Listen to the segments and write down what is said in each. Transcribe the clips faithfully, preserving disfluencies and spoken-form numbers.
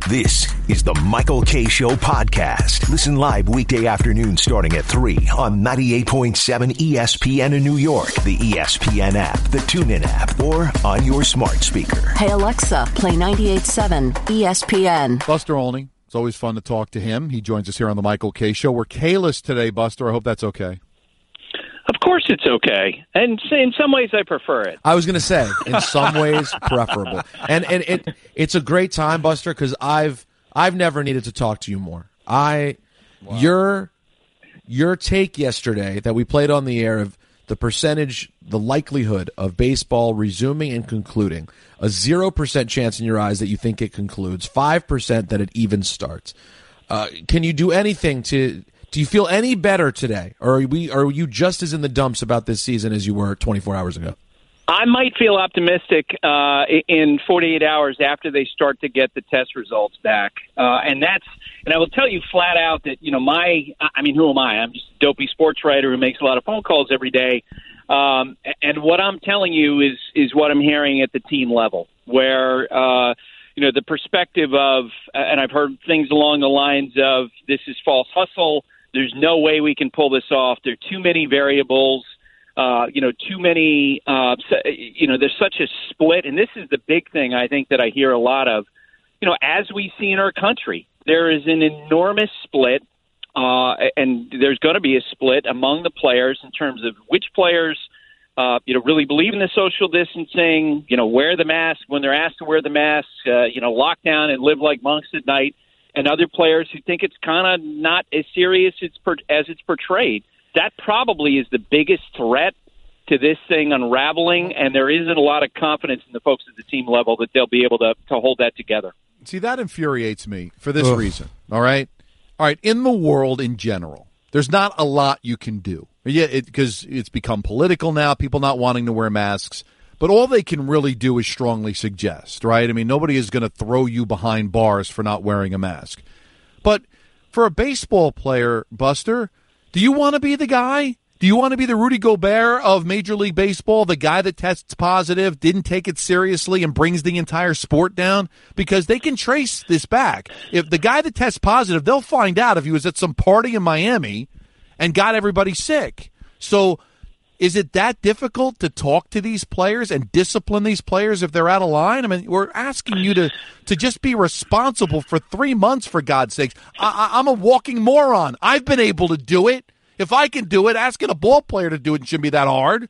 This is the Michael Kay Show podcast. Listen live weekday afternoons starting at three on ninety-eight point seven E S P N in New York, the E S P N app, the TuneIn app, or on your smart speaker. Hey, Alexa, play ninety-eight point seven E S P N. Buster Olney. It's always fun to talk to him. He joins us here on the Michael Kay Show. We're Kayless today, Buster. I hope that's okay. Of course it's okay. And in some ways I prefer it. I was going to say, in some ways, preferable. And and it it's a great time, Buster, because I've I've never needed to talk to you more. I wow. your your take yesterday that we played on the air of the percentage, the likelihood of baseball resuming and concluding, a zero percent chance in your eyes that you think it concludes, five percent that it even starts. Uh, can you do anything to... Do you feel any better today, or are we? Are you just as in the dumps about this season as you were twenty-four hours ago? I might feel optimistic uh, in forty-eight hours after they start to get the test results back, uh, and that's. And I will tell you flat out that you know my. I mean, who am I? I'm just a dopey sports writer who makes a lot of phone calls every day, um, and what I'm telling you is is what I'm hearing at the team level, where. Uh, You know, the perspective of, and I've heard things along the lines of, this is false hustle. There's no way we can pull this off. There are too many variables, uh, you know, too many, uh, you know, there's such a split. And this is the big thing I think that I hear a lot of, you know, as we see in our country, there is an enormous split, uh, and there's going to be a split among the players in terms of which players Uh, you know, really believe in the social distancing, you know, wear the mask when they're asked to wear the mask, uh, you know, lock down and live like monks at night, and other players who think it's kind of not as serious as, per- as it's portrayed. That probably is the biggest threat to this thing unraveling, and there isn't a lot of confidence in the folks at the team level that they'll be able to, to hold that together. See, that infuriates me for this Ugh. reason, all right? All right, in the world in general, there's not a lot you can do. Yeah, because it, it's become political now, people not wanting to wear masks. But all they can really do is strongly suggest, right? I mean, nobody is going to throw you behind bars for not wearing a mask. But for a baseball player, Buster, do you want to be the guy? Do you want to be the Rudy Gobert of Major League Baseball, the guy that tests positive, didn't take it seriously, and brings the entire sport down? Because they can trace this back. If the guy that tests positive, they'll find out if he was at some party in Miami and got everybody sick. So is it that difficult to talk to these players and discipline these players if they're out of line? I mean, we're asking you to, to just be responsible for three months, for God's sakes. I, I'm a walking moron. I've been able to do it. If I can do it, asking a ball player to do it shouldn't be that hard.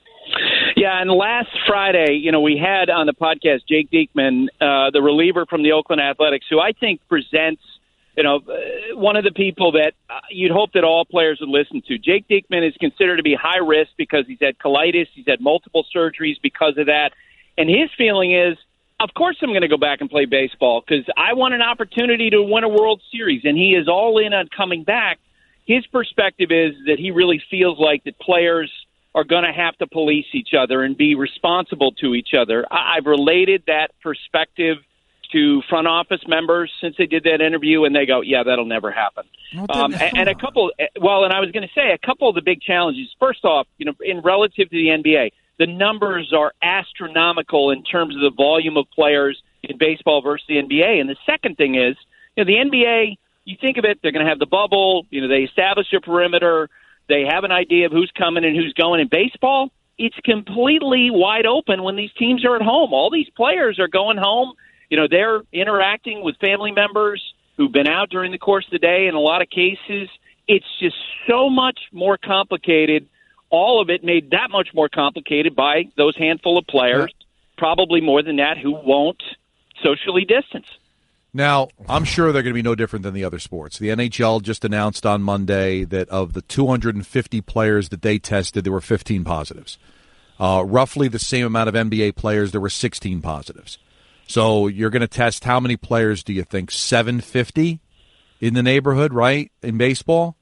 Yeah, and last Friday, you know, we had on the podcast Jake Diekman, uh, the reliever from the Oakland Athletics, who I think presents You know, one of the people that uh, you'd hope that all players would listen to. Jake Diekman is considered to be high risk because he's had colitis. He's had multiple surgeries because of that. And his feeling is, of course I'm going to go back and play baseball because I want an opportunity to win a World Series. And he is all in on coming back. His perspective is that he really feels like that players are going to have to police each other and be responsible to each other. I- I've related that perspective to front office members since they did that interview, and they go, yeah, that'll never happen. Well, um, and, and a couple, well, and I was going to say a couple of the big challenges. First off, you know, in relative to the N B A, the numbers are astronomical in terms of the volume of players in baseball versus the N B A. And the second thing is, you know, the N B A, you think of it, they're going to have the bubble, you know, they establish a perimeter, they have an idea of who's coming and who's going. In baseball, it's completely wide open when these teams are at home. All these players are going home. You know, they're interacting with family members who've been out during the course of the day. In a lot of cases, it's just so much more complicated. All of it made that much more complicated by those handful of players, yeah. probably more than that, who won't socially distance. Now, I'm sure they're going to be no different than the other sports. The N H L just announced on Monday that of the two hundred fifty players that they tested, there were fifteen positives. Uh, roughly the same amount of N B A players, there were sixteen positives. So you're going to test how many players do you think? seven fifty in the neighborhood, right, in baseball?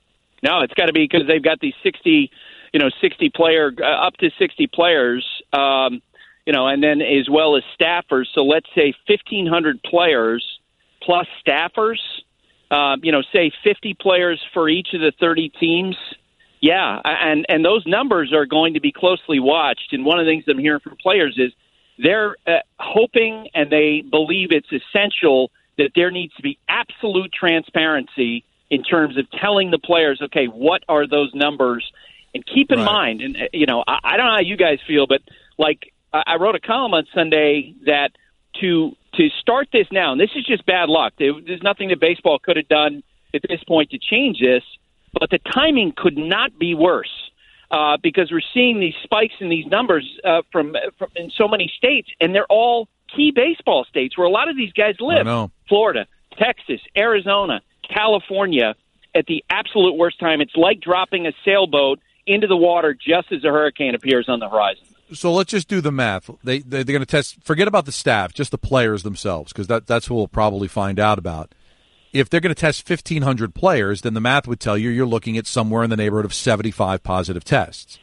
No, it's got to be because they've got these sixty, you know, sixty player, uh, up to sixty players, um, you know, and then as well as staffers. So let's say fifteen hundred players plus staffers, uh, you know, say fifty players for each of the thirty teams. Yeah, and, and those numbers are going to be closely watched. And one of the things I'm hearing from players is they're uh, hoping and they believe it's essential that there needs to be absolute transparency in terms of telling the players, okay, what are those numbers? And keep in Right. mind, and you know, I, I don't know how you guys feel, but like I, I wrote a column on Sunday that to to start this now, and this is just bad luck. There, there's nothing that baseball could have done at this point to change this, but the timing could not be worse. Uh, because we're seeing these spikes in these numbers uh, from, from in so many states, and they're all key baseball states where a lot of these guys live. Florida, Texas, Arizona, California, at the absolute worst time. It's like dropping a sailboat into the water just as a hurricane appears on the horizon. So let's just do the math. They, they, they're going to test – forget about the staff, just the players themselves, because that, that's who we'll probably find out about. If they're going to test fifteen hundred players, then the math would tell you you're looking at somewhere in the neighborhood of seventy-five positive tests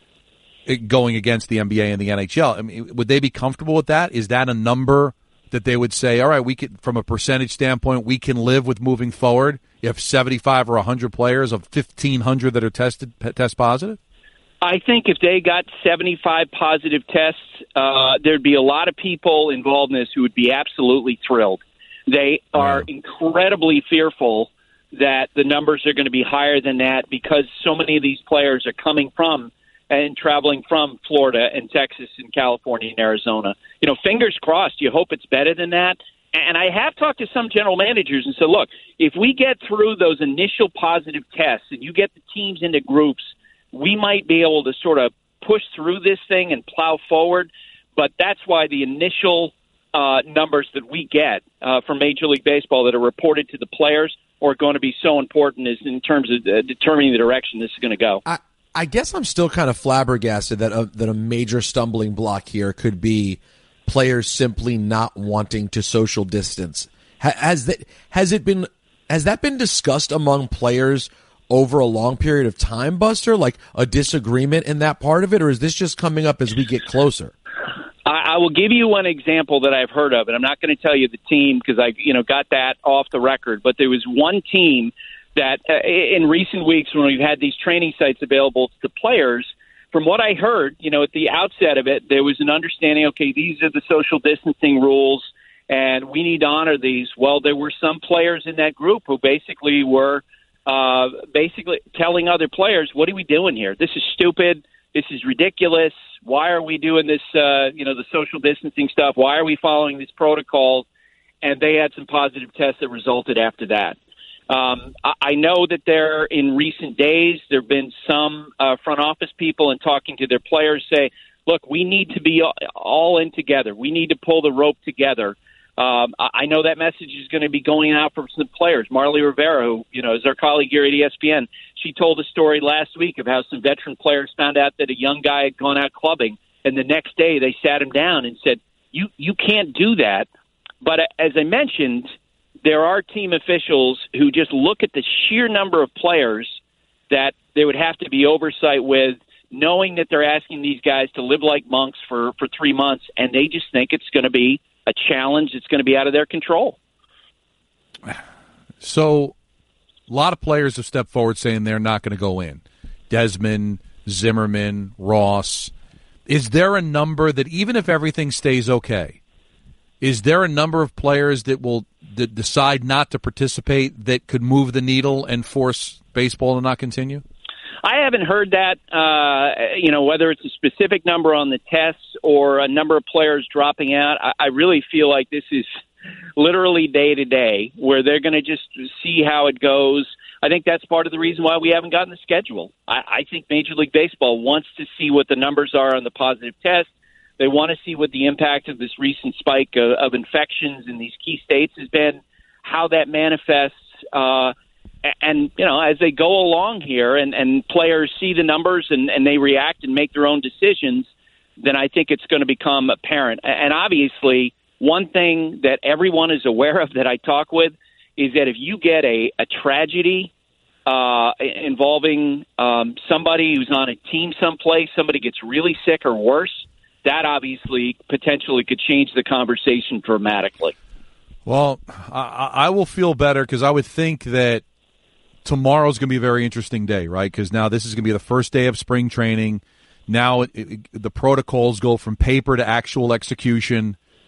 it, going against the N B A and the N H L. I mean, would they be comfortable with that? Is that a number that they would say, all right, we could, from a percentage standpoint, we can live with moving forward if seventy-five or one hundred players of fifteen hundred that are tested test positive? I think if they got seventy-five positive tests, uh, there'd be a lot of people involved in this who would be absolutely thrilled. They are yeah. incredibly fearful that the numbers are going to be higher than that because so many of these players are coming from and traveling from Florida and Texas and California and Arizona. You know, fingers crossed, you hope it's better than that. And I have talked to some general managers and said, look, if we get through those initial positive tests and you get the teams into groups, we might be able to sort of push through this thing and plow forward. But that's why the initial Uh, numbers that we get uh, from Major League Baseball that are reported to the players are going to be so important as in terms of uh, determining the direction this is going to go. I, I guess I'm still kind of flabbergasted that a, that a major stumbling block here could be players simply not wanting to social distance. Ha, has that has it been has that been discussed among players over a long period of time, Buster? Like a disagreement in that part of it, or is this just coming up as we get closer? I will give you one example that I've heard of, and I'm not going to tell you the team because I, you know, got that off the record. But there was one team that, uh, in recent weeks, when we've had these training sites available to players, from what I heard, you know, at the outset of it, there was an understanding. Okay, these are the social distancing rules, and we need to honor these. Well, there were some players in that group who basically were uh, basically telling other players, "What are we doing here? This is stupid. This is ridiculous. Why are we doing this, uh, you know, the social distancing stuff? Why are we following these protocols?" And they had some positive tests that resulted after that. Um, I, I know that there, in recent days, there have been some uh, front office people and talking to their players say, look, we need to be all in together. We need to pull the rope together. Um, I, I know that message is going to be going out from some players. Marly Rivera, who, you know, is our colleague here at E S P N, she told a story last week of how some veteran players found out that a young guy had gone out clubbing, and the next day they sat him down and said, you you can't do that. But as I mentioned, there are team officials who just look at the sheer number of players that there would have to be oversight with, knowing that they're asking these guys to live like monks for, for three months, and they just think it's going to be a challenge that's going to be out of their control. So a lot of players have stepped forward saying they're not going to go in. Desmond, Zimmerman, Ross. Is there a number that even if everything stays okay, is there a number of players that will that decide not to participate that could move the needle and force baseball to not continue? I haven't heard that, uh, you know, whether it's a specific number on the tests or a number of players dropping out. I, I really feel like this is literally day to day where they're going to just see how it goes. I think that's part of the reason why we haven't gotten the schedule. I, I think Major League Baseball wants to see what the numbers are on the positive test. They want to see what the impact of this recent spike of, of infections in these key states has been, how that manifests, uh, and, you know, as they go along here and, and players see the numbers and, and they react and make their own decisions, then I think it's going to become apparent. And obviously, one thing that everyone is aware of that I talk with is that if you get a, a tragedy uh, involving um, somebody who's on a team someplace, somebody gets really sick or worse, that obviously potentially could change the conversation dramatically. Well, I, I will feel better because I would think that tomorrow's going to be a very interesting day, right? Because now this is going to be the first day of spring training. Now it, it, the protocols go from paper to actual execution.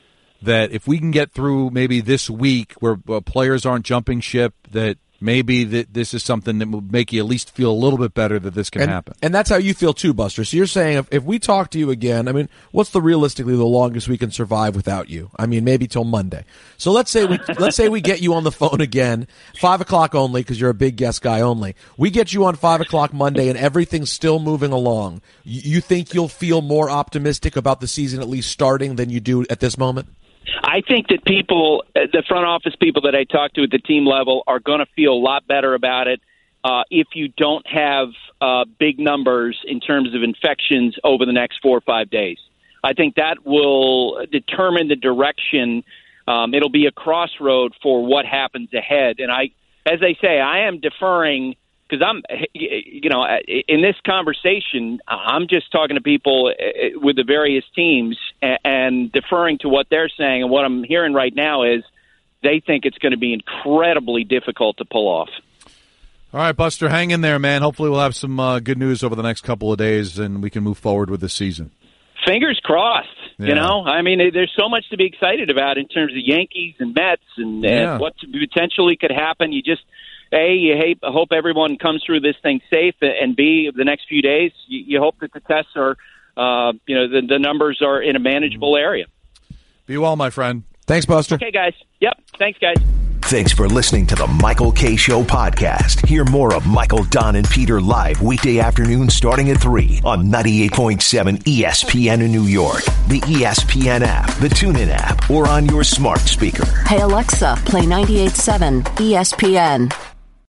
that if we can get through maybe this week where uh, players aren't jumping ship, that maybe that this is something that will make you at least feel a little bit better that this can and, happen. And that's how you feel too, Buster. So you're saying if, if we talk to you again, I mean, what's the realistically the longest we can survive without you? I mean, maybe till Monday. So let's say we let's say we get you on the phone again, five o'clock only, because you're a big guest guy only. We get you on five o'clock Monday, and everything's still moving along. You, you think you'll feel more optimistic about the season at least starting than you do at this moment? I think that people, the front office people that I talk to at the team level, are going to feel a lot better about it uh, if you don't have uh, big numbers in terms of infections over the next four or five days. I think that will determine the direction. Um, it'll be a crossroad for what happens ahead. And I, as I say, I am deferring because I'm, you know, in this conversation, I'm just talking to people with the various teams and deferring to what they're saying. And what I'm hearing right now is they think it's going to be incredibly difficult to pull off. All right, Buster, hang in there, man. Hopefully we'll have some uh, good news over the next couple of days and we can move forward with the season. Fingers crossed. Yeah. You know, I mean, there's so much to be excited about in terms of Yankees and Mets and, yeah. and what potentially could happen. You just, A, you hate, hope everyone comes through this thing safe, and B, the next few days, you, you hope that the tests are, uh, you know, the, the numbers are in a manageable area. Be well, my friend. Thanks, Buster. Okay, guys. Yep. Thanks, guys. Thanks for listening to the Michael Kay Show podcast. Hear more of Michael, Don, and Peter live weekday afternoons starting at three on ninety-eight point seven E S P N in New York, the E S P N app, the TuneIn app, or on your smart speaker. Hey, Alexa, play ninety-eight point seven E S P N.